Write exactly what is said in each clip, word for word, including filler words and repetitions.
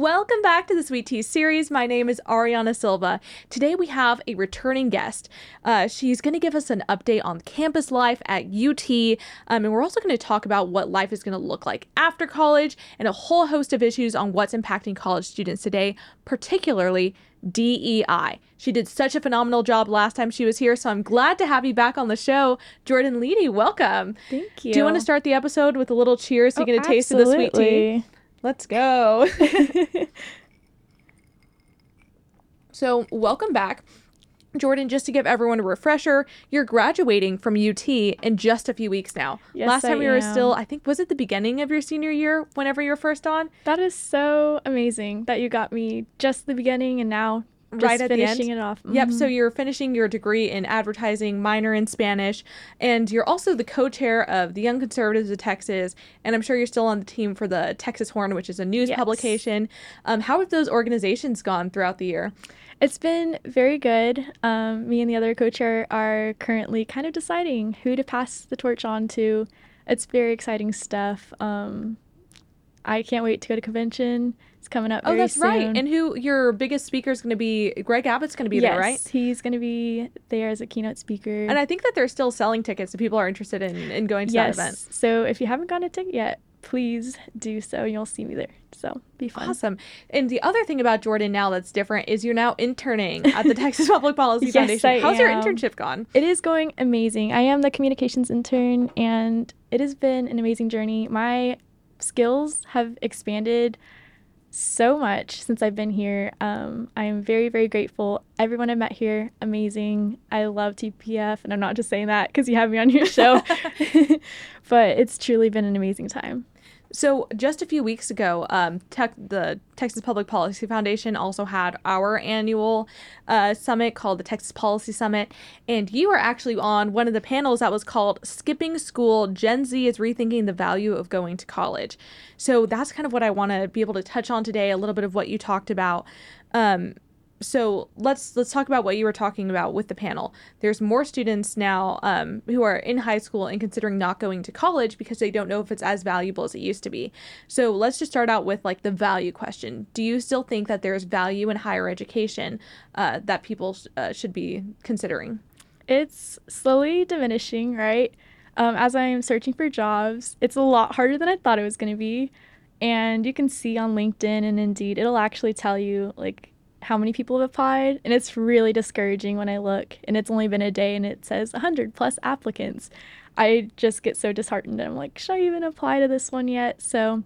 Welcome back to the Sweet Tea series. My name is Ariana Silva. Today we have a returning guest. Uh, she's going to give us an update on campus life at U T, um, and we're also going to talk about what life is going to look like after college and a whole host of issues on what's impacting college students today, particularly D E I. She did such a phenomenal job last time she was here, so I'm glad to have you back on the show. Jordan Leedy, welcome. Thank you. Do you want to start the episode with a little cheers so you get a taste of the sweet tea? Let's go. So welcome back. Jordan, just to give everyone a refresher, you're graduating from U T in just a few weeks now. Yes, Last time I we were am. still, I think, was it the beginning of your senior year whenever you were first on? That is so amazing that you got me just the beginning and now just Right at the end? finishing it off. Yep, so Mhm. you're finishing your degree in advertising, minor in Spanish, and you're also the co-chair of the Young Conservatives of Texas, and I'm sure you're still on the team for the Texas Horn, which is a news Yes. publication. Um, how have those organizations gone throughout the year? It's been very good. Um, me and the other co-chair are currently kind of deciding who to pass the torch on to. It's very exciting stuff. Um, I can't wait to go to convention. It's coming up Oh, very that's soon. right. And who your biggest speaker is going to be? Greg Abbott's going to be yes, there, right? he's going to be there as a keynote speaker. And I think that they're still selling tickets if people are interested in, in going to yes, that event. so if you haven't gotten a ticket yet, please do so. You'll see me there. So be fun. Awesome. And the other thing about Jordan now that's different is you're now interning at the Texas Public Policy Yes, Foundation. I How's your am. internship gone? It is going amazing. I am the communications intern, and it has been an amazing journey. My skills have expanded so much since I've been here. Um, I am very, very grateful. Everyone I met here, amazing. I love T P F, and I'm not just saying that because you have me on your show, but it's truly been an amazing time. So just a few weeks ago, um, tech, the Texas Public Policy Foundation also had our annual uh, summit called the Texas Policy Summit. And you were actually on one of the panels that was called Skipping School, Gen Z is Rethinking the Value of Going to College. So that's kind of what I want to be able to touch on today, a little bit of what you talked about. Um, So let's let's talk about what you were talking about with the panel. There's more students now um, who are in high school and considering not going to college because they don't know if it's as valuable as it used to be. So let's just start out with like the value question. Do you still think that there's value in higher education uh, that people uh, should be considering? It's slowly diminishing, right? Um, as I'm searching for jobs, it's a lot harder than I thought it was going to be. And you can see on LinkedIn and Indeed, it'll actually tell you like how many people have applied. And it's really discouraging when I look and it's only been a day and it says one hundred plus applicants. I just get so disheartened. I'm like, should I even apply to this one yet? So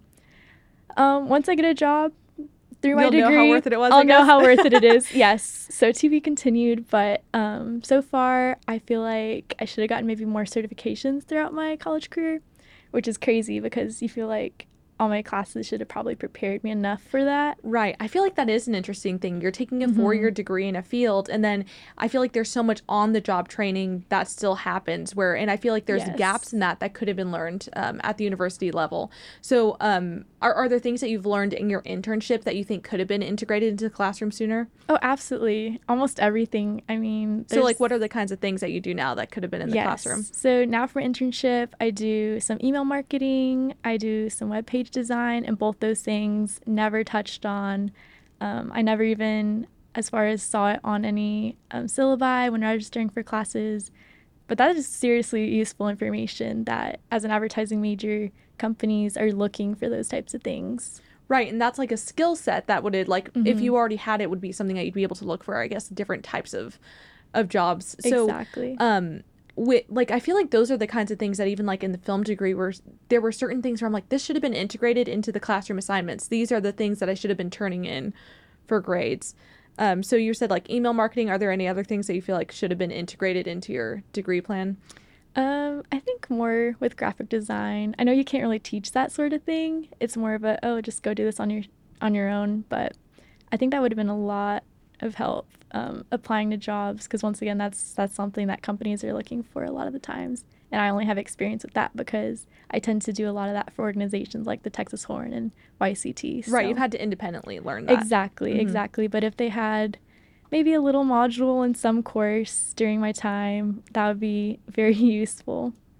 um, once I get a job through my You'll degree, know how worth it it was, I I'll know guess. how worth it it is. Yes. So to be continued. But um, so far, I feel like I should have gotten maybe more certifications throughout my college career, which is crazy because you feel like all my classes should have probably prepared me enough for that. Right. I feel like that is an interesting thing. You're taking a Mhm. four-year degree in a field, and then I feel like there's so much on-the-job training that still happens where, and I feel like there's Yes. gaps in that that could have been learned um, at the university level. So um, are, are there things that you've learned in your internship that you think could have been integrated into the classroom sooner? Oh, absolutely. Almost everything. I mean, So like there's- what are the kinds of things that you do now that could have been in the yes. classroom? So now for internship, I do some email marketing, I do some web page design, and both those things never touched on. Um, I never even, as far as saw it on any um, syllabi when registering for classes. But that is seriously useful information that as an advertising major, companies are looking for those types of things. Right, and that's like a skill set that would like if Mhm. you already had it would be something that you'd be able to look for, I guess, different types of of jobs. So Exactly. um with like I feel like those are the kinds of things that even like in the film degree where s- there were certain things where I'm like this should have been integrated into the classroom assignments. These are the things that I should have been turning in for grades. Um so you said like email marketing, are there any other things that you feel like should have been integrated into your degree plan? Um, I think more with graphic design. I know you can't really teach that sort of thing. It's more of a, oh, just go do this on your on your own. But I think that would have been a lot of help um, applying to jobs because once again, that's that's something that companies are looking for a lot of the times. And I only have experience with that because I tend to do a lot of that for organizations like the Texas Horn and Y C T. Right, so- you've had to independently learn that. Exactly, Mhm. exactly. But if they had maybe a little module in some course during my time, that would be very useful.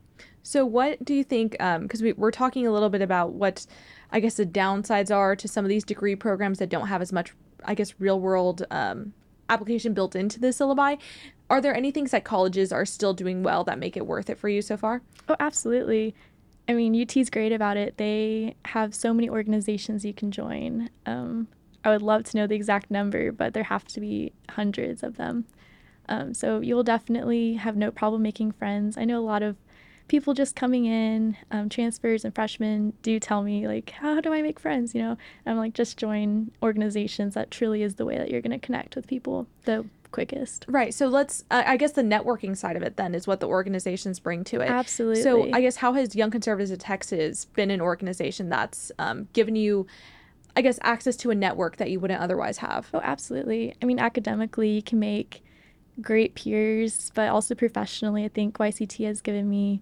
So what do you think, um, because we, we're talking a little bit about what I guess the downsides are to some of these degree programs that don't have as much, I guess, real world um, application built into the syllabi. Are there any things that colleges are still doing well that make it worth it for you so far? Oh, absolutely. I mean, U T's great about it. They have so many organizations you can join. Um, I would love to know the exact number, but there have to be hundreds of them. Um, so you'll definitely have no problem making friends. I know a lot of people just coming in, um, transfers and freshmen do tell me, like, how do I make friends? You know, I'm like, just join organizations. That truly is the way that you're going to connect with people the quickest. Right. So let's, uh, I guess the networking side of it then is what the organizations bring to it. Absolutely. So I guess how has Young Conservatives of Texas been an organization that's um, given you, I guess, access to a network that you wouldn't otherwise have? Oh, absolutely. I mean, academically, you can make great peers, but also professionally, I think Y C T has given me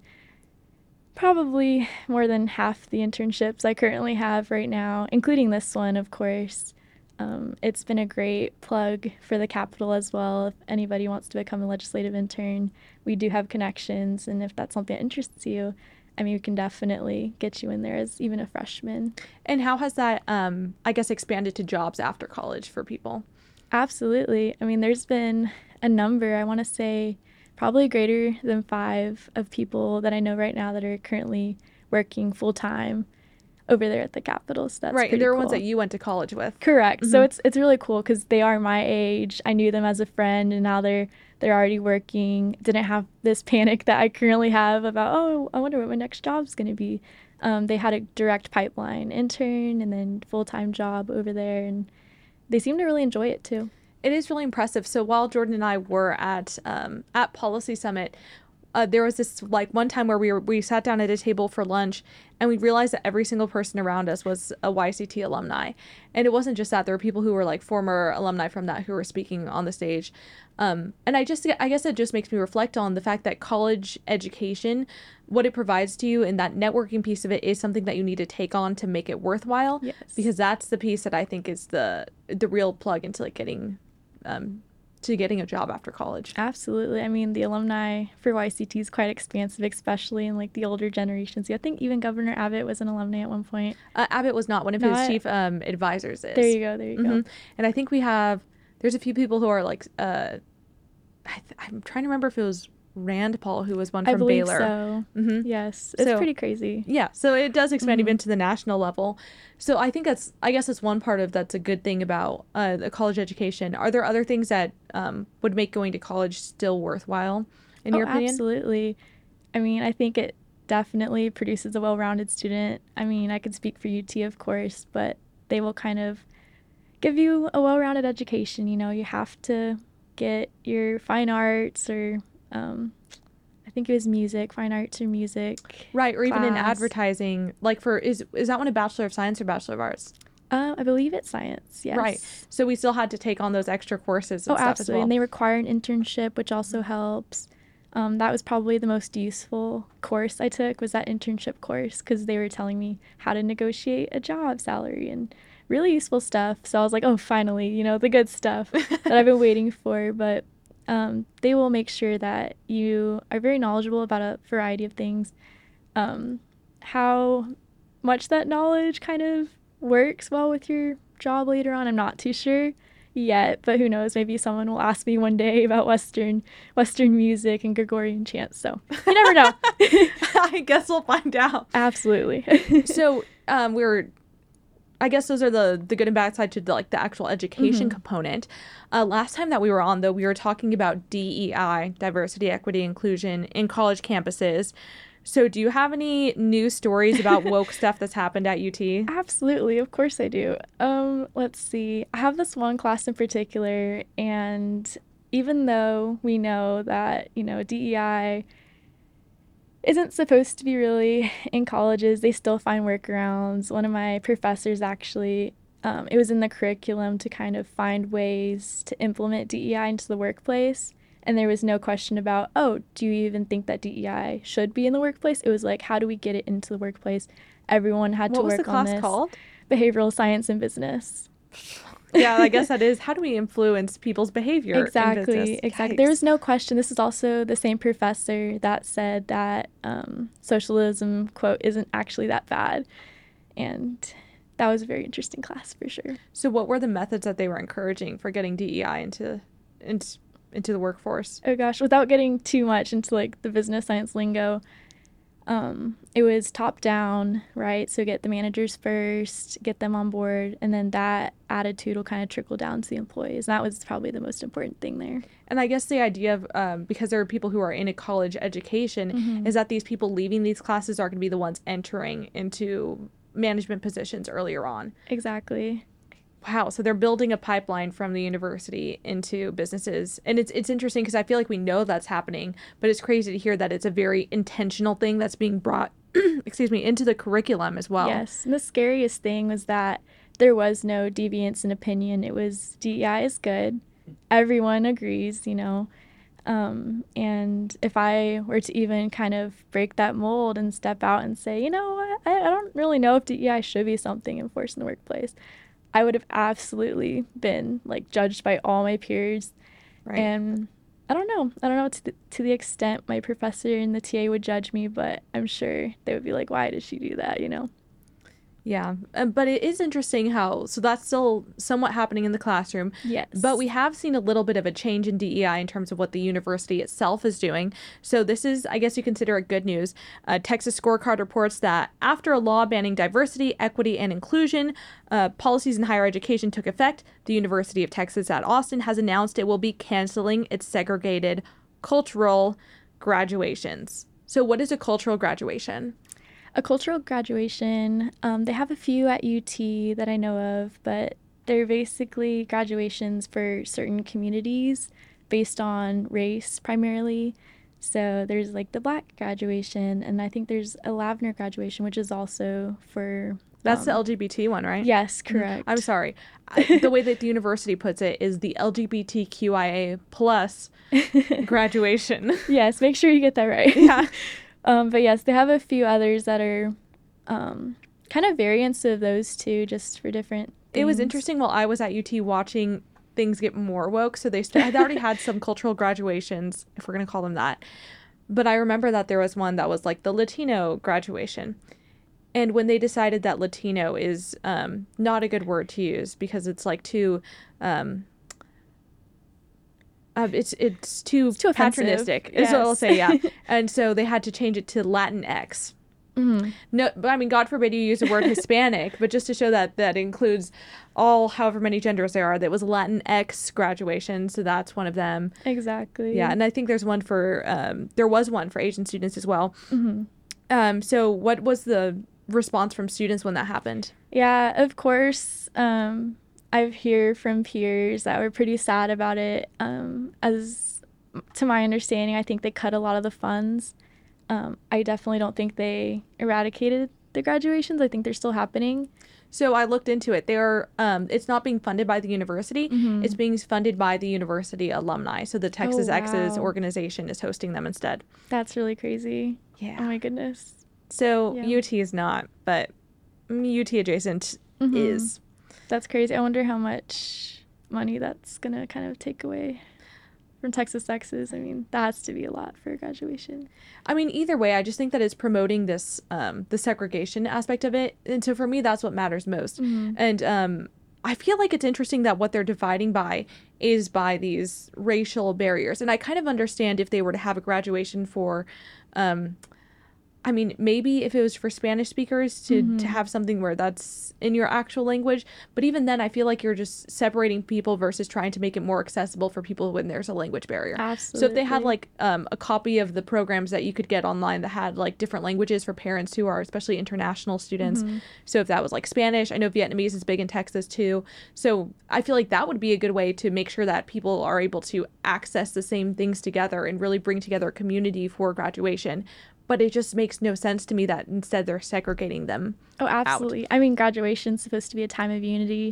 probably more than half the internships I currently have right now, including this one, of course. Um, it's been a great plug for the Capitol as well. If anybody wants to become a legislative intern, we do have connections, and if that's something that interests you, I mean, we can definitely get you in there as even a freshman. And how has that, um, I guess, expanded to jobs after college for people? Absolutely. I mean, there's been a number, I want to say probably greater than five of people that I know right now that are currently working full time over there at the Capitol. So that's right. pretty They're cool. ones that you went to college with. Correct. Mm-hmm. So it's it's really cool because they are my age. I knew them as a friend, and now they're they're already working. Didn't have this panic that I currently have about, oh, I wonder what my next job's going to be. Um, they had a direct pipeline intern and then full time job over there, and they seem to really enjoy it too. It is really impressive. So while Jordan and I were at um, at Policy Summit, uh, there was this like one time where we were we sat down at a table for lunch, and we realized that every single person around us was a Y C T alumni. And it wasn't just that; there were people who were like former alumni from that who were speaking on the stage. Um, and I just I guess it just makes me reflect on the fact that college education, what it provides to you, and that networking piece of it is something that you need to take on to make it worthwhile. Yes. Because that's the piece that I think is the the real plug into like getting. Um, to getting a job after college. Absolutely. I mean, the alumni for Y C T is quite expansive, especially in like the older generations. I think even Governor Abbott was an alumni at one point. Uh, Abbott was not. One of Not, his chief um, advisors is. There you go. There you mm-hmm. go. And I think we have, there's a few people who are like, uh, I th- I'm trying to remember if it was Rand Paul who was one from I believe Baylor. so. Mm-hmm. Yes. It's so, pretty crazy. Yeah. So it does expand mm-hmm. even to the national level. So I think that's, I guess that's one part of that's a good thing about uh, the college education. Are there other things that um, would make going to college still worthwhile in oh, your opinion? Absolutely. I mean, I think it definitely produces a well-rounded student. I mean, I could speak for U T, of course, but they will kind of give you a well-rounded education. You know, you have to get your fine arts or um, I think it was music, fine arts or music. Right, or class. even in advertising. Like for, is is that one a Bachelor of Science or Bachelor of Arts? Uh, I believe it's science, yes. Right. So we still had to take on those extra courses and oh, stuff absolutely. as well. And they require an internship, which also helps. Um, that was probably the most useful course I took was that internship course because they were telling me how to negotiate a job salary and really useful stuff. So I was like, oh, finally, you know, the good stuff that I've been waiting for. But um, they will make sure that you are very knowledgeable about a variety of things. Um, how much that knowledge kind of works well with your job later on, I'm not too sure yet, but who knows, maybe someone will ask me one day about western western music and Gregorian chants, so you never know. I guess we'll find out. Absolutely. So um we were I guess those are the the good and bad side to the, like the actual education mm-hmm. component. Uh, last time that we were on, though, we were talking about D E I, diversity, equity, inclusion, in college campuses. So do you have any news stories about woke stuff that's happened at U T? Absolutely. Of course I do. Um, let's see. I have this one class in particular, and even though we know that, you know, D E I isn't supposed to be really in colleges, they still find workarounds. One of my professors actually, um, it was in the curriculum to kind of find ways to implement D E I into the workplace. And there was no question about, oh, do you even think that D E I should be in the workplace? It was like, how do we get it into the workplace? Everyone had what to work was the class on this. Called? Behavioral science and business. Yeah, I guess that is. How do we influence people's behavior in business? Exactly, exactly. There was Yikes. no question. This is also the same professor that said that um, socialism, quote, isn't actually that bad. And that was a very interesting class for sure. So, what were the methods that they were encouraging for getting D E I into into, into the workforce? Oh gosh, without getting too much into like the business science lingo, um, it was top down, right? So get the managers first, get them on board, and then that attitude will kind of trickle down to the employees. And that was probably the most important thing there. And I guess the idea of, um, because there are people who are in a college education, Mm-hmm. is that these people leaving these classes are going to be the ones entering into management positions earlier on. Exactly. Wow, so they're building a pipeline from the university into businesses. And it's it's interesting because I feel like we know that's happening, but it's crazy to hear that it's a very intentional thing that's being brought excuse me, into the curriculum as well. Yes. And the scariest thing was that there was no deviance in opinion. It was D E I is good. Everyone agrees, you know. Um, and if I were to even kind of break that mold and step out and say, you know, I, I don't really know if D E I should be something enforced in the workplace, I would have absolutely been like judged by all my peers. Right. And I don't know. I don't know to the, to the extent my professor and the T A would judge me, but I'm sure they would be like, why did she do that, you know? Yeah, uh, but it is interesting how, so that's still somewhat happening in the classroom. Yes. But we have seen a little bit of a change in D E I in terms of what the university itself is doing. So this is, I guess you consider it good news. Uh, Texas Scorecard reports that after a law banning diversity, equity, and inclusion uh, policies in higher education took effect, the University of Texas at Austin has announced it will be canceling its segregated cultural graduations. So what is a cultural graduation? A cultural graduation, um, they have a few at U T that I know of, but they're basically graduations for certain communities based on race primarily. So there's like the Black graduation, and I think there's a Lavender graduation, which is also for. That's the um, L G B T one, right? Yes, correct. I'm sorry. I, the way that the university puts it is the L G B T Q I A plus graduation. Yes, make sure you get that right. Yeah. Um, but yes, they have a few others that are um, kind of variants of those two, just for different things. It was interesting while I was at U T watching things get more woke. So they st- had already had some cultural graduations, if we're going to call them that. But I remember that there was one that was like the Latino graduation. And when they decided that Latino is um, not a good word to use because it's like too... Um, Uh, it's it's too, It's too offensive. patronistic, is what I'll Yes. say, yeah. And so they had to change it to Latinx. Mhm. No, but I mean, God forbid you use the word Hispanic, but just to show that that includes all however many genders there are. That was Latinx graduation, so that's one of them. Exactly. Yeah, and I think there's one for um, there was one for Asian students as well. hmm Um, so what was the response from students when that happened? Yeah, of course. Um, I've heard from peers that were pretty sad about it. Um, as to my understanding, I think they cut a lot of the funds. Um, I definitely don't think they eradicated the graduations. I think they're still happening. So I looked into it. They're um, it's not being funded by the university. Mhm. It's being funded by the university alumni. So the Texas X's wow. organization is hosting them instead. That's really crazy. Yeah. Oh my goodness. So Yeah. U T is not, but mm, U T adjacent Mhm. is. That's crazy. I wonder how much money that's gonna kind of take away from Texas X's. I mean, that has to be a lot for graduation. I mean, either way, I just think that it's promoting this um, the segregation aspect of it, and so for me, that's what matters most. Mhm. And um, I feel like it's interesting that what they're dividing by is by these racial barriers, and I kind of understand if they were to have a graduation for. Um, I mean, maybe if it was for Spanish speakers to, Mhm. to have something where that's in your actual language. But even then, I feel like you're just separating people versus trying to make it more accessible for people when there's a language barrier. Absolutely. So if they had like um, a copy of the programs that you could get online that had like different languages for parents who are especially international students. Mhm. So if that was like Spanish, I know Vietnamese is big in Texas too. So I feel like that would be a good way to make sure that people are able to access the same things together and really bring together a community for graduation. But it just makes no sense to me that instead they're segregating them. Oh, absolutely. I mean, graduation's supposed to be a time of unity,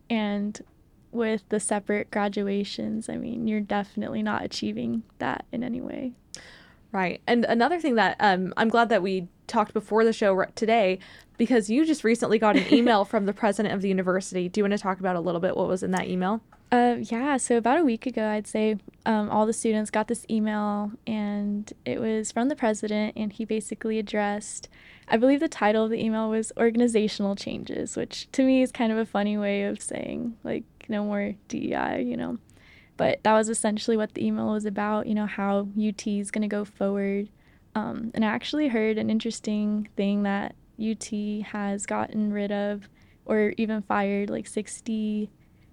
and with the separate graduations, I mean, you're definitely not achieving that in any way. Right. And another thing that um, I'm glad that we talked before the show today, because you just recently got an email from the president of the university. Do you want to talk about a little bit what was in that email? Uh, yeah, so about a week ago, I'd say um, all the students got this email, and it was from the president, and he basically addressed, I believe the title of the email was Organizational Changes, which to me is kind of a funny way of saying, like, no more D E I, you know. But that was essentially what the email was about, you know, how U T is going to go forward. Um, and I actually heard an interesting thing that U T has gotten rid of or even fired like sixty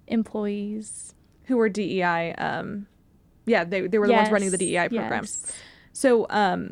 employees who were D E I. Um, yeah, they, they were the yes, ones running the D E I programs. Yes. So um,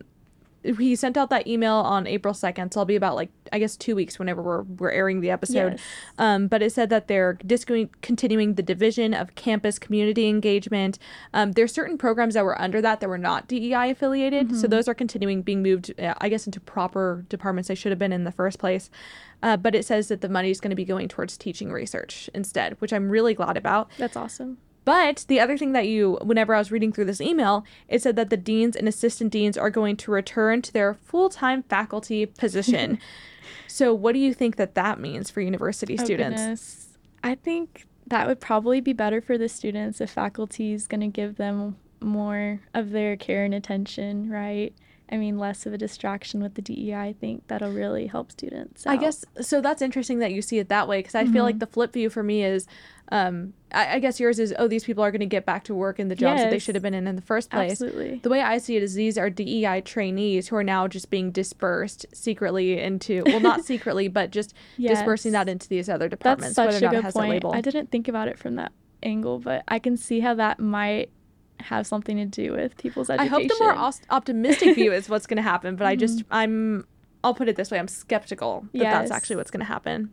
he sent out that email on April second. So it'll be about like, I guess, two weeks whenever we're, we're airing the episode. Yes. Um, but it said that they're discontinuing the division of campus community engagement. Um, there's certain programs that were under that that were not D E I affiliated. Mm-hmm. So those are continuing being moved, uh, I guess, into proper departments they should have been in the first place. Uh, but it says that the money is going to be going towards teaching research instead, which I'm really glad about. That's awesome. But the other thing that you, whenever I was reading through this email, it said that the deans and assistant deans are going to return to their full-time faculty position. So what do you think that that means for university oh, students? Goodness. I think that would probably be better for the students if faculty is going to give them more of their care and attention, right? I mean, less of a distraction with the D E I. I think that'll really help students out. I guess, so that's interesting that you see it that way, because I mm-hmm. feel like the flip view for me is, um, I, I guess yours is, oh, these people are going to get back to work in the jobs yes. that they should have been in in the first place. Absolutely. The way I see it is these are D E I trainees who are now just being dispersed secretly into, well, not secretly, but just yes. dispersing that into these other departments. That's such a good point. I didn't think about it from that angle, but I can see how that might have something to do with people's education. I hope the more os- optimistic view is what's going to happen, but mm-hmm. I just, I'm, I'll put it this way, I'm skeptical that yes. that's actually what's going to happen.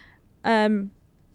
Um,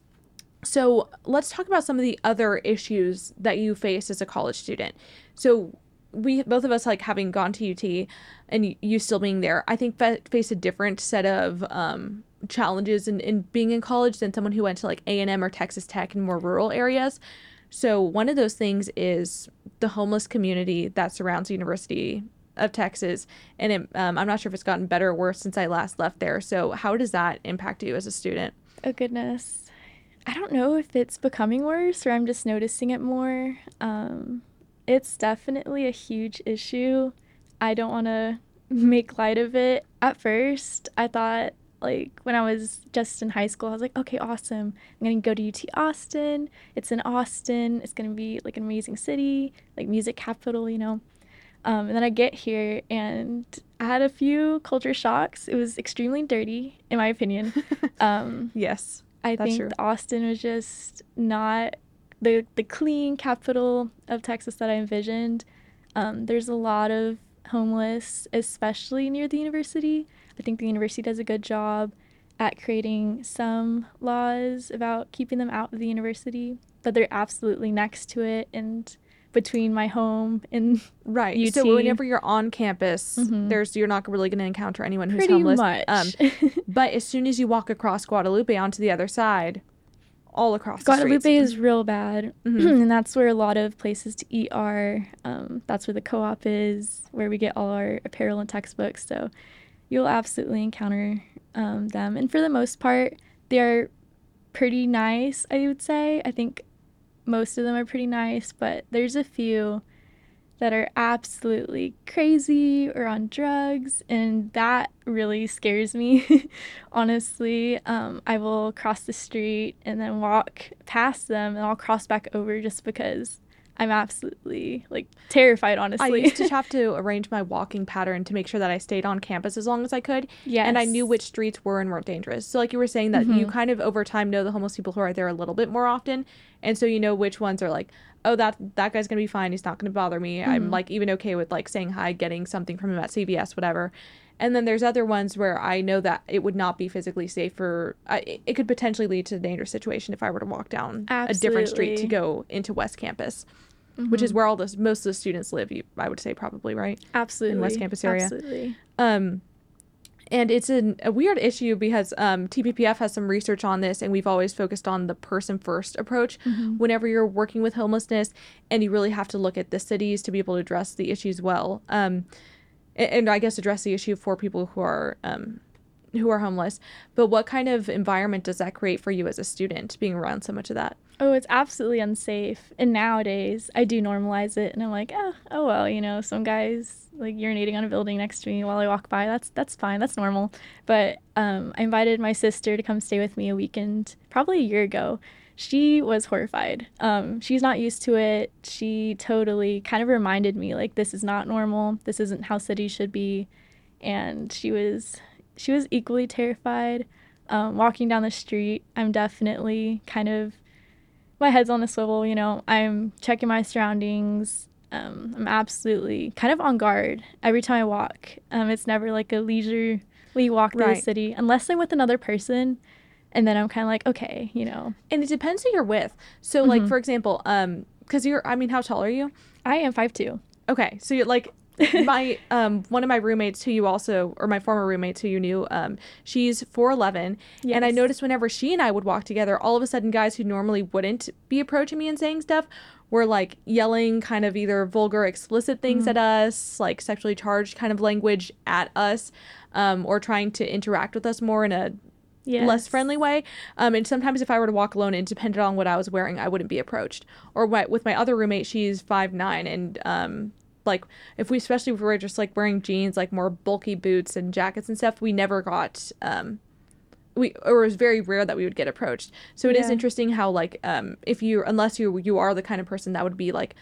so let's talk about some of the other issues that you face as a college student. So we, both of us, like having gone to U T and you, you still being there, I think fa- face a different set of um, challenges in, in being in college than someone who went to like A and M or Texas Tech in more rural areas. So one of those things is the homeless community that surrounds the University of Texas. And it, um, I'm not sure if it's gotten better or worse since I last left there. So how does that impact you as a student? Oh, goodness. I don't know if it's becoming worse or I'm just noticing it more. Um, it's definitely a huge issue. I don't want to make light of it. At first, I thought, like, when I was just in high school, I was like, okay, awesome. I'm going to go to U T Austin. It's in Austin. It's going to be, like, an amazing city, like, music capital, you know. Um, and then I get here, and I had a few culture shocks. It was extremely dirty, in my opinion. Um, yes, I that's think true. Austin was just not the, the clean capital of Texas that I envisioned. Um, there's a lot of homeless, especially near the university. I think the university does a good job at creating some laws about keeping them out of the university, but they're absolutely next to it and between my home and right. U T. So whenever you're on campus, mm-hmm. there's you're not really going to encounter anyone who's Pretty homeless. Much. Um, but as soon as you walk across Guadalupe onto the other side, all across the Guadalupe streets. is real bad, mm-hmm. and that's where a lot of places to eat are. Um, that's where the co-op is, where we get all our apparel and textbooks. So you'll absolutely encounter um, them. And for the most part, they're pretty nice, I would say. I think most of them are pretty nice, but there's a few that are absolutely crazy or on drugs, and that really scares me, honestly. Um, I will cross the street and then walk past them, and I'll cross back over just because I'm absolutely, like, terrified, honestly. I used to have to arrange my walking pattern to make sure that I stayed on campus as long as I could. Yes. And I knew which streets were and weren't dangerous. So, like you were saying, that mm-hmm. you kind of, over time, know the homeless people who are there a little bit more often. And so you know which ones are like, oh, that that guy's going to be fine. He's not going to bother me. Mm-hmm. I'm, like, even okay with, like, saying hi, getting something from him at C V S, whatever. And then there's other ones where I know that it would not be physically safe for, uh, it could potentially lead to a dangerous situation if I were to walk down Absolutely. a different street to go into West Campus. Mm-hmm. Which is where all the most of the students live, you, I would say, probably, right? Absolutely. In West Campus area. Absolutely. Um, And it's an, a weird issue because um, T P P F has some research on this, and we've always focused on the person first approach Mm-hmm. whenever you're working with homelessness, and you really have to look at the cities to be able to address the issues well. Um, and, and I guess address the issue for people who are um, who are homeless. But what kind of environment does that create for you as a student, being around so much of that? Oh, it's absolutely unsafe. And nowadays, I do normalize it, and I'm like, oh, oh well, you know, some guys like urinating on a building next to me while I walk by. That's that's fine. That's normal. But um, I invited my sister to come stay with me a weekend, probably a year ago. She was horrified. Um, she's not used to it. She totally kind of reminded me like this is not normal. This isn't how cities should be. And she was she was equally terrified. Um, walking down the street, I'm definitely kind of my head's on a swivel, you know, I'm checking my surroundings. Um, I'm absolutely kind of on guard every time I walk. Um, it's never like a leisurely walk through Right. the city unless I'm with another person. And then I'm kind of like, okay, you know, And it depends who you're with. So, like, for example, um, because you're, I mean, how tall are you? I am five two. Okay, so you're like my um one of my roommates who you also or my former roommates who you knew, um she's four eleven, and I Yes. noticed whenever she and I would walk together, all of a sudden guys who normally wouldn't be approaching me and saying stuff were like yelling kind of either vulgar explicit things at us, like sexually charged kind of language at us, um or trying to interact with us more in a Yes. less friendly way. Um, and sometimes if I were to walk alone and depended on what I was wearing, I wouldn't be approached. Or what, with my other roommate, she's five nine, and um, like if we, especially if we were just like wearing jeans, like more bulky boots and jackets and stuff, we never got, um, we, or it was very rare that we would get approached. So it is Yeah. interesting how like, um, if you, unless you, you are the kind of person that would be like,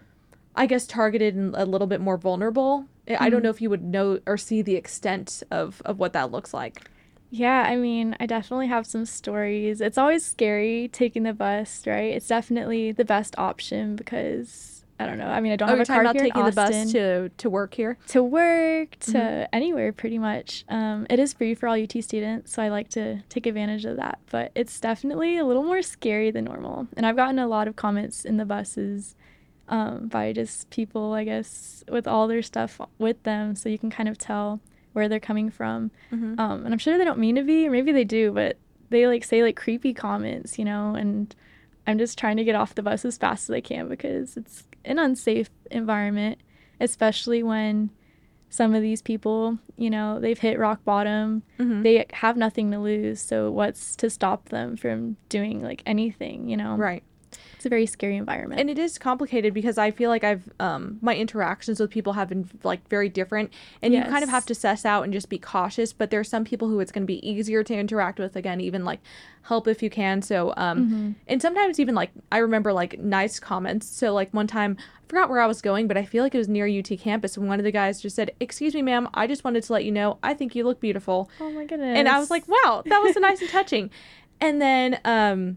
I guess targeted and a little bit more vulnerable. I don't know if you would know or see the extent of, of what that looks like. Yeah, I mean, I definitely have some stories. It's always scary taking the bus, right? It's definitely the best option because I don't know. I mean, I don't Oh, have you're a talking car about here in taking the bus Austin. to, to work here? To work, to anywhere pretty much. Um, it is free for all U T students, so I like to take advantage of that. But it's definitely a little more scary than normal. And I've gotten a lot of comments in the buses um, by just people, I guess, with all their stuff with them, so you can kind of tell where they're coming from. Mm-hmm. Um, and I'm sure they don't mean to be, or maybe they do, but they like say like creepy comments, you know, and I'm just trying to get off the bus as fast as I can because it's an unsafe environment, especially when some of these people, you know, they've hit rock bottom. Mm-hmm. They have nothing to lose. So what's to stop them from doing like anything, you know? Right. It's a very scary environment. And it is complicated because I feel like I've um my interactions with people have been like very different, and you kind of Yes. have to suss out and just be cautious. But there's some people who it's going to be easier to interact with, again, even like help if you can. So um and sometimes even like I remember like nice comments. So like one time I forgot where I was going, but I feel like it was near U T campus, and one of the guys just said, "Excuse me, ma'am, I just wanted to let you know I think you look beautiful." Oh my goodness. And I was like, "Wow, that was nice and touching." And then um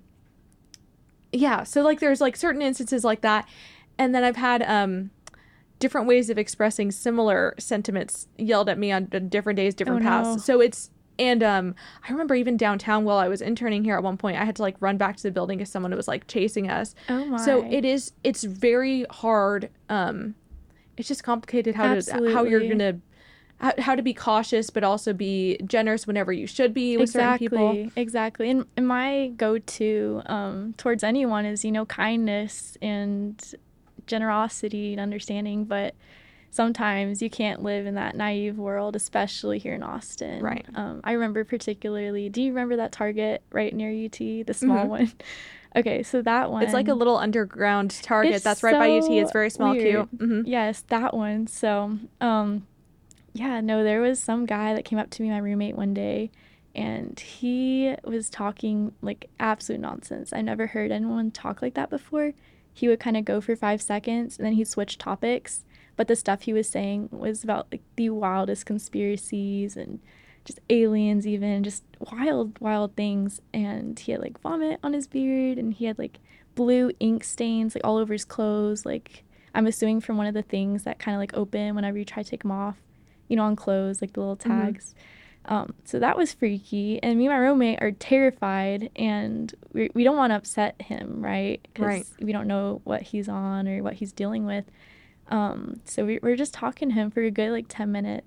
yeah, so like there's like certain instances like that, and then I've had um different ways of expressing similar sentiments yelled at me on d- different days, different Oh, paths. no. So it's and um I remember even downtown while I was interning here at one point, I had to like run back to the building because someone was like chasing us. Oh my. So it is it's very hard. Um, it's just complicated how to how you're Absolutely. gonna how, how to be cautious but also be generous whenever you should be with certain people. Exactly, exactly. And, and my go-to um, towards anyone is, you know, kindness and generosity and understanding. But sometimes you can't live in that naive world, especially here in Austin. Right. Um, I remember particularly, do you remember that Target right near U T, the small Mhm. one? Okay, so that one. It's like a little underground Target It's that's right by U T. so It's very small, weird. cute. hmm Yes, that one. So, um, yeah, no, there was some guy that came up to me, my roommate, one day, and he was talking like absolute nonsense. I never heard anyone talk like that before. He would kind of go for five seconds and then he'd switch topics. But the stuff he was saying was about like the wildest conspiracies and just aliens, even just wild, wild things. And he had like vomit on his beard and he had like blue ink stains like all over his clothes. Like, I'm assuming from one of the things that kind of like open whenever you try to take them off, you know, on clothes, like the little tags. Um, so that was freaky. And me and my roommate are terrified, and we, we don't want to upset him, right? Because Right. we don't know what he's on or what he's dealing with. Um, so we, we're just talking to him for a good like ten minutes.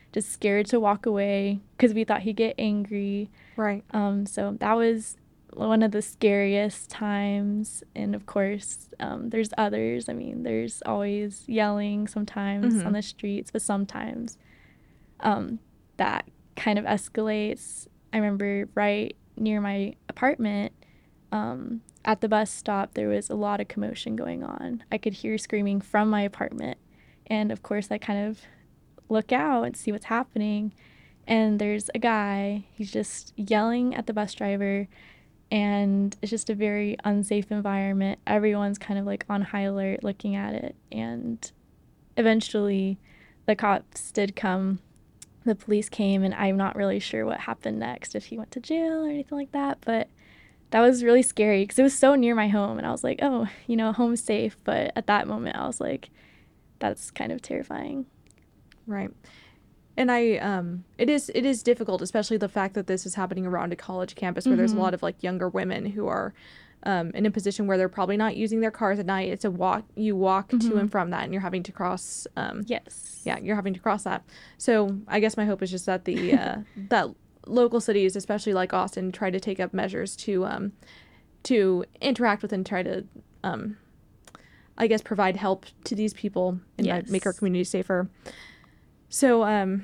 just scared to walk away because we thought he'd get angry. Right. Um, so that was one of the scariest times. And of course, um, there's others. I mean, there's always yelling sometimes Mhm. on the streets, but sometimes um, that kind of escalates. I remember right near my apartment, um, at the bus stop, there was a lot of commotion going on. I could hear screaming from my apartment. And of course, I kind of look out and see what's happening. And there's a guy, he's just yelling at the bus driver. And it's just a very unsafe environment. Everyone's kind of like on high alert looking at it. And eventually, the cops did come. The police came, and I'm not really sure what happened next, if he went to jail or anything like that. But that was really scary because it was so near my home. And I was like, oh, you know, home's safe. But at that moment, I was like, that's kind of terrifying. Right. And I, um, it is, it is difficult, especially the fact that this is happening around a college campus where there's a Mhm. lot of like younger women who are, um, in a position where they're probably not using their cars at night. It's a walk, you walk to Mhm. and from that, and you're having to cross, um, Yes. yeah, you're having to cross that. So I guess my hope is just that the, uh, that local cities, especially like Austin, try to take up measures to, um, to interact with and try to, um, I guess, provide help to these people and uh, make our Yes. community safer. So, um,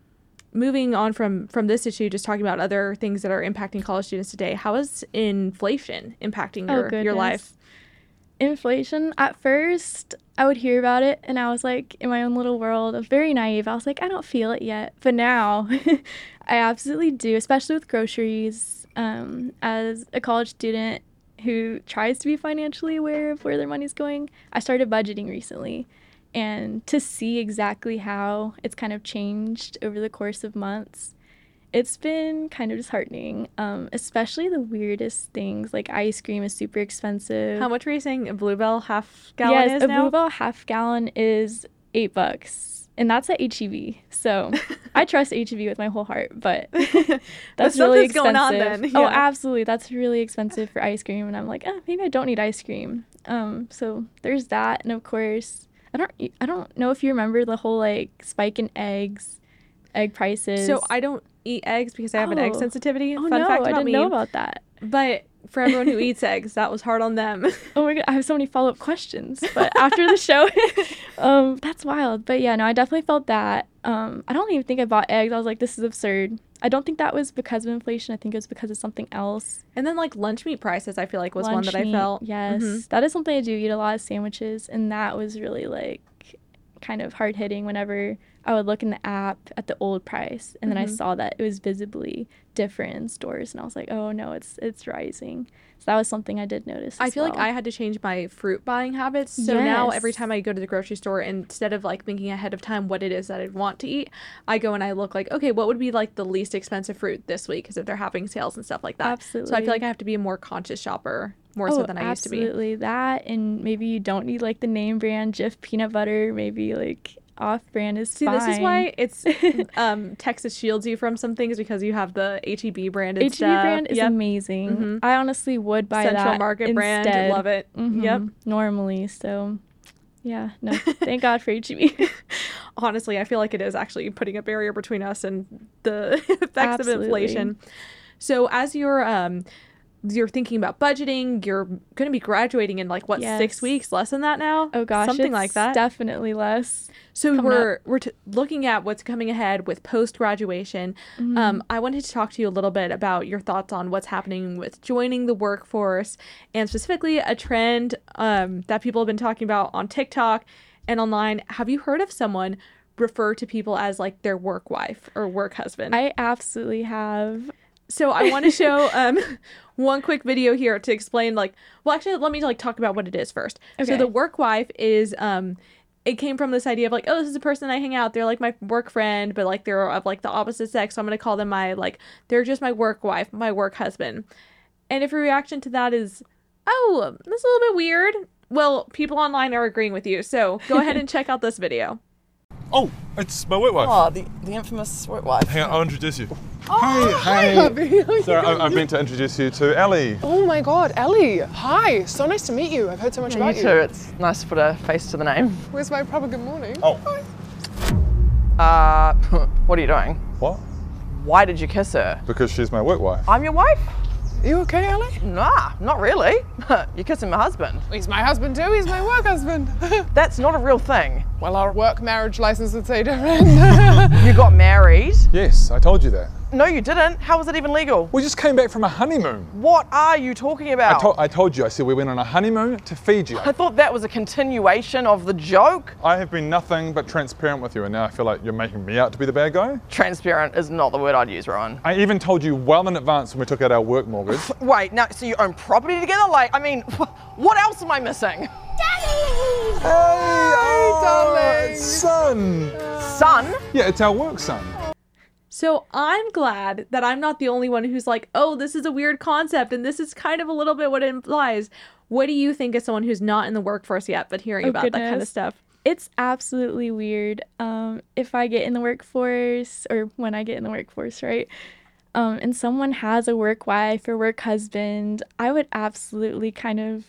moving on from, from this issue, just talking about other things that are impacting college students today, how is inflation impacting Oh, your, your goodness. life? Inflation, at first, I would hear about it, and I was like, in my own little world, I was very naive. I was like, I don't feel it yet. But now, I absolutely do, especially with groceries. Um, as a college student who tries to be financially aware of where their money's going, I started budgeting recently. And to see exactly how it's kind of changed over the course of months, it's been kind of disheartening, um, especially the weirdest things, like ice cream is super expensive. How much were you saying a Bluebell half gallon yes, is a now? Bluebell half gallon is eight bucks, and that's at H E B. So I trust H E B with my whole heart, but that's really something's expensive. going on then, Oh, yeah. absolutely, that's really expensive for ice cream, and I'm like, oh, maybe I don't need ice cream. Um, so there's that, and of course, I don't, I don't know if you remember the whole like spike in eggs, egg prices. So I don't eat eggs because I have an egg Oh. sensitivity. Oh Fun no, fact about I didn't me. know about that. But for everyone who eats eggs, that was hard on them. Oh my god, I have so many follow-up questions. But after the show, um, that's wild. But yeah, no, I definitely felt that. Um, I don't even think I bought eggs. I was like, this is absurd. I don't think that was because of inflation. I think it was because of something else. And then like lunch meat prices, I feel like was one Lunch that I meat, felt. Yes, Mhm. that is something I do eat a lot of sandwiches, and that was really like kind of hard hitting whenever I would look in the app at the old price, and then I Mhm. saw that it was visibly different in stores, and I was like, oh no, it's it's rising. So that was something I did notice. I as feel like well. I had to change my fruit buying habits. So now every Yes. time I go to the grocery store, instead of like thinking ahead of time what it is that I'd want to eat, I go and I look like, okay, what would be like the least expensive fruit this week? Because if they're having sales and stuff like that. So I Absolutely. feel like I have to be a more conscious shopper, more so than I used to be. Absolutely. That, and maybe you don't need like the name brand Jif peanut butter. Maybe like off brand is See, fine. this is why it's um, Texas shields you from some things because you have the H E B branded H E B stuff. brand is Yep. amazing. Mhm. I honestly would buy Central that Market instead. brand, love it. Mhm, Yep. Normally, so yeah, no, thank God for H E B. Honestly, I feel like it is actually putting a barrier between us and the effects of Absolutely. inflation. So as you're um you're thinking about budgeting, you're going to be graduating in like what Yes. six weeks, less than that now. Oh gosh, something it's like that. definitely less. So coming we're we're t- looking at what's coming ahead with post graduation. Mm-hmm. Um, I wanted to talk to you a little bit about your thoughts on what's happening with joining the workforce, and specifically a trend um, that people have been talking about on TikTok and online. Have you heard of someone refer to people as like their work wife or work husband? I absolutely have. So I want to show um, one quick video here to explain like, well, actually, let me like talk about what it is first. So Okay. the work wife is, um, it came from this idea of like, oh, this is a person I hang out. They're like my work friend, but like they're of like the opposite sex. So I'm going to call them my, like, they're just my work wife, my work husband. And if your reaction to that is, oh, that's a little bit weird. Well, people online are agreeing with you. So go ahead and check out this video. Oh, it's my work wife. Oh, the, the infamous work wife. Hang on, I'll introduce you. Oh, hey, hi, Abby. How are you Sorry, I, going? I've been to introduce you to Ellie. Oh my God, Ellie. Hi. So nice to meet you. I've heard so much You about too. It's nice to put a face to the name. Where's my proper good morning? Oh, Uh, What are you doing? What? Why did you kiss her? Because she's my work wife. I'm your wife? You okay, Ellie? Nah, not really. You're kissing my husband. He's my husband too, he's my work husband. That's not a real thing. Well, our work marriage license would say different. You got married? Yes, I told you that. No, you didn't. How was it even legal? We just came back from a honeymoon. What are you talking I, about? to- I told you, I said we went on a honeymoon to Fiji. I thought that was a continuation of the joke. I have been nothing but transparent with you, and now I feel like you're making me out to be the bad guy. Transparent is not the word I'd use, Rowan. I even told you well in advance when we took out our work mortgage. Wait, now, so you own property together? Like, I mean, what else am I missing? Hey, darling. son! Son? Yeah, it's our work son. So I'm glad that I'm not the only one who's like, oh, this is a weird concept and this is kind of a little bit what it implies. What do you think as someone who's not in the workforce yet but hearing Oh, about that kind of goodness. stuff? It's absolutely weird. Um, if I get in the workforce, or when I get in the workforce, right? Um, and someone has a work wife or work husband, I would absolutely kind of,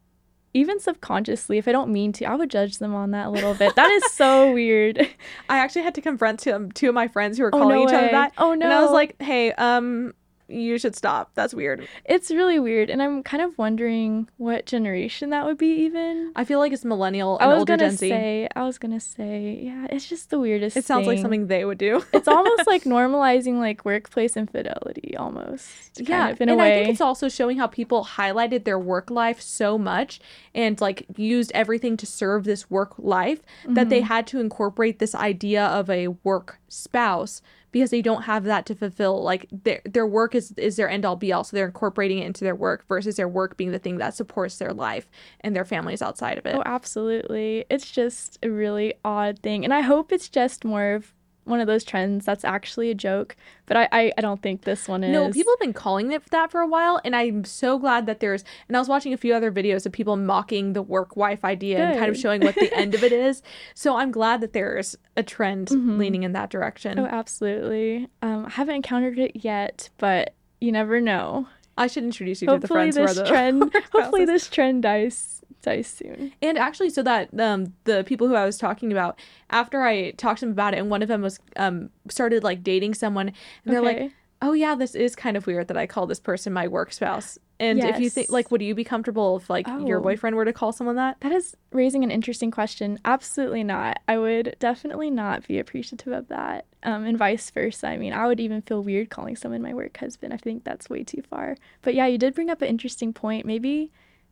even subconsciously, if I don't mean to, I would judge them on that a little bit. That is so weird. I actually had to confront two, two of my friends who were Oh, calling no each other way. that. Oh, And I was no. like, hey, um, you should stop. That's weird. It's really weird, and I'm kind of wondering what generation that would be even. I feel like it's millennial I and was older gonna Gen Z. say, I was gonna say, yeah, it's just the weirdest It sounds like thing. something they would do. It's almost like normalizing like workplace infidelity, almost. Kind Yeah, of, in and a I way. think it's also showing how people highlighted their work life so much and like used everything to serve this work life that they had to incorporate this idea of a work spouse because they don't have that to fulfill. Like their their work is is their end all be all, so they're incorporating it into their work versus their work being the thing that supports their life and their families outside of it. Oh, absolutely. It's just a really odd thing. And I hope it's just more of one of those trends that's actually a joke. But I, I, I don't think this one is. No, people have been calling it that for a while, and I'm so glad that there's. And I was watching a few other videos of people mocking the work wife idea and kind of Good. showing what the end of it is. So I'm glad that there's a trend leaning in that direction. Oh, absolutely. Um, I haven't encountered it yet, but you never know. I should introduce you to the Hopefully friends who are this the trend hopefully spouses. this trend dies dies soon. And actually, so that um the people who I was talking about, after I talked to them about it, and one of them was um started like dating someone, and they're like, Okay. oh yeah, this is kind of weird that I call this person my work spouse. And if you think Yes. like, would you be comfortable if like your Oh. boyfriend were to call someone that? That is raising an interesting question. Absolutely not. I would definitely not be appreciative of that. Um, and vice versa. I mean, I would even feel weird calling someone my work husband. I think that's way too far. But yeah, you did bring up an interesting point. Maybe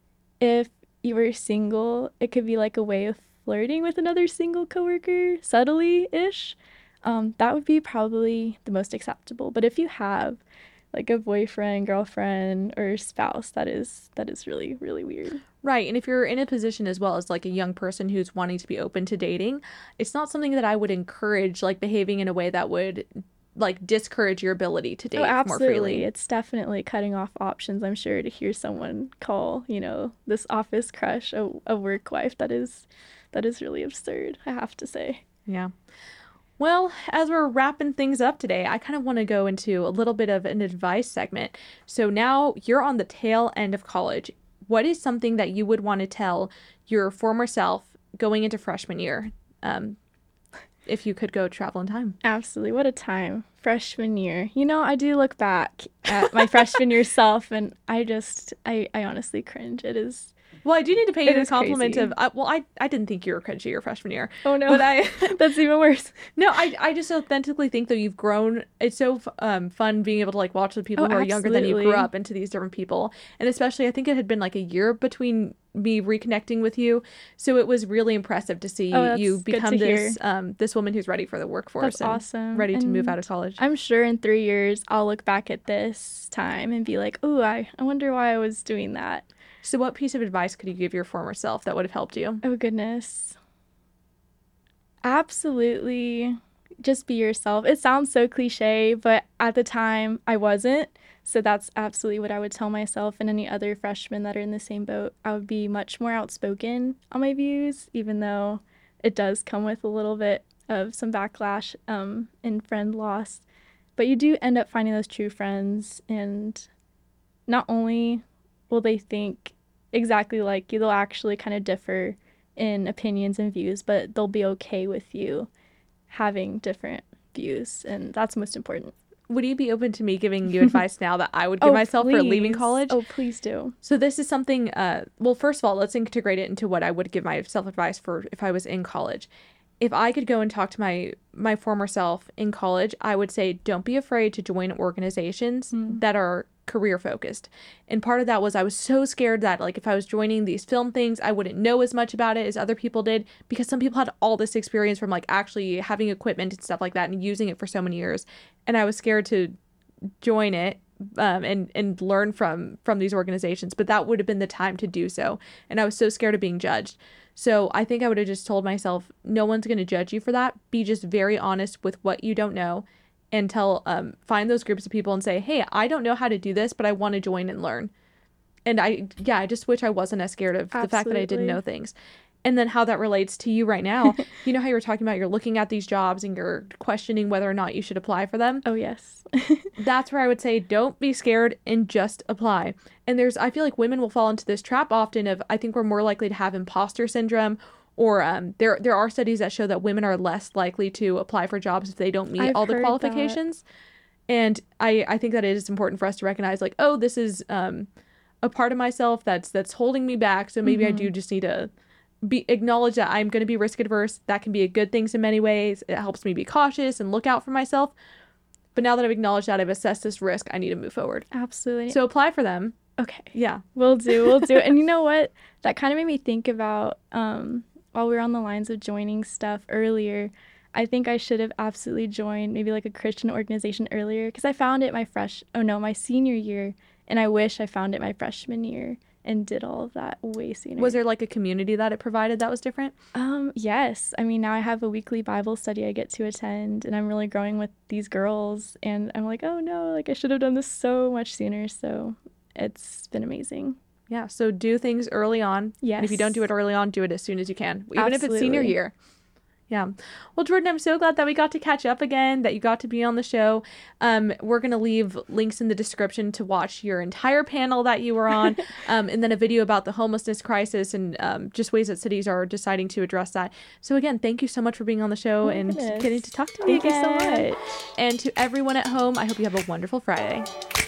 if you were single, it could be like a way of flirting with another single coworker, subtly-ish. Um, that would be probably the most acceptable. But if you have like a boyfriend, girlfriend, or spouse, that is that is really, really weird. Right. And if you're in a position as well as like a young person who's wanting to be open to dating, it's not something that I would encourage, like behaving in a way that would like discourage your ability to date Oh, more absolutely. freely. It's definitely cutting off options, I'm sure, to hear someone call, you know, this office crush a, a work wife. That is that is really absurd, I have to say. Yeah. Well, as we're wrapping things up today, I kind of want to go into a little bit of an advice segment. So now you're on the tail end of college. What is something that you would want to tell your former self going into freshman year? Um, if you could go travel in time. Absolutely. What a time. Freshman year. You know, I do look back at my freshman year self and I just, I, I honestly cringe. It is, Well, I do need to pay you It the is compliment crazy. of, uh, well, I, I didn't think you were cringy your freshman year. oh no, But I, that's even worse. no, I, I just authentically think that you've grown. It's so f- um, fun being able to like watch the people Oh, who are younger than you grew absolutely. up into these different people. And especially, I think it had been like a year between me reconnecting with you. So it was really impressive to see Oh, that's you good become to this, hear. um, this woman who's ready for the workforce. That's and awesome. Ready to move out And of college. I'm sure in three years I'll look back at this time and be like, oh, I, I wonder why I was doing that. So what piece of advice could you give your former self that would have helped you? Oh, goodness. Absolutely. Just be yourself. It sounds so cliche, but at the time I wasn't. So that's absolutely what I would tell myself and any other freshmen that are in the same boat. I would be much more outspoken on my views, even though it does come with a little bit of some backlash um, and friend loss. But you do end up finding those true friends, and not only will they think exactly like you, they'll actually kind of differ in opinions and views, but they'll be okay with you having different views, and that's most important. Would you be open to me giving you advice now that I would give Oh, myself for leaving please. college? Oh, please do. So this is something, uh, well, first of all, let's integrate it into what I would give myself advice for if I was in college. If I could go and talk to my my former self in college, I would say don't be afraid to join organizations Mm. that are career focused. And part of that was I was so scared that like if I was joining these film things, I wouldn't know as much about it as other people did, because some people had all this experience from like actually having equipment and stuff like that and using it for so many years. And I was scared to join it um, and and learn from from these organizations, but that would have been the time to do so. And I was so scared of being judged. So I think I would have just told myself, no one's going to judge you for that. Be just very honest with what you don't know, and tell um find those groups of people and say, hey, I don't know how to do this, but I want to join and learn. And I yeah I just wish I wasn't as scared of the fact that I didn't Absolutely. know things. And then how that relates to you right now, you know how you were talking about you're looking at these jobs and you're questioning whether or not you should apply for them. Oh, yes. That's where I would say don't be scared and just apply. And there's I feel like women will fall into this trap often of, I think we're more likely to have imposter syndrome, or um there there are studies that show that women are less likely to apply for jobs if they don't meet I've all the heard qualifications. And I I think that it is important for us to recognize like, oh, this is um a part of myself that's that's holding me back, so maybe I do just need to be acknowledge that I'm going to be risk adverse. That can be a good thing in many ways. It helps me be cautious and look out for myself. But now that I've acknowledged that, I've assessed this risk, I need to move forward. Absolutely. So apply for them. okay. Yeah. We'll do, we'll do. And you know what? That kind of made me think about, um, while we were on the lines of joining stuff earlier, I think I should have absolutely joined maybe like a Christian organization earlier, because I found it my fresh, oh no, my senior year, and I wish I found it my freshman year and did all of that way sooner. Was there like a community that it provided that was different? Um, yes. I mean, now I have a weekly Bible study I get to attend, and I'm really growing with these girls, and I'm like, oh no, like I should have done this so much sooner. So it's been amazing. Yeah. So do things early on. Yes. And if you don't do it early on, do it as soon as you can, even if it's senior Absolutely. year. Yeah. Well, Jordan, I'm so glad that we got to catch up again, that you got to be on the show. Um, we're going to leave links in the description to watch your entire panel that you were on, um, and then a video about the homelessness crisis and um, just ways that cities are deciding to address that. So again, thank you so much for being on the show and Yes. getting to talk to me Thank you again. so much. And to everyone at home, I hope you have a wonderful Friday.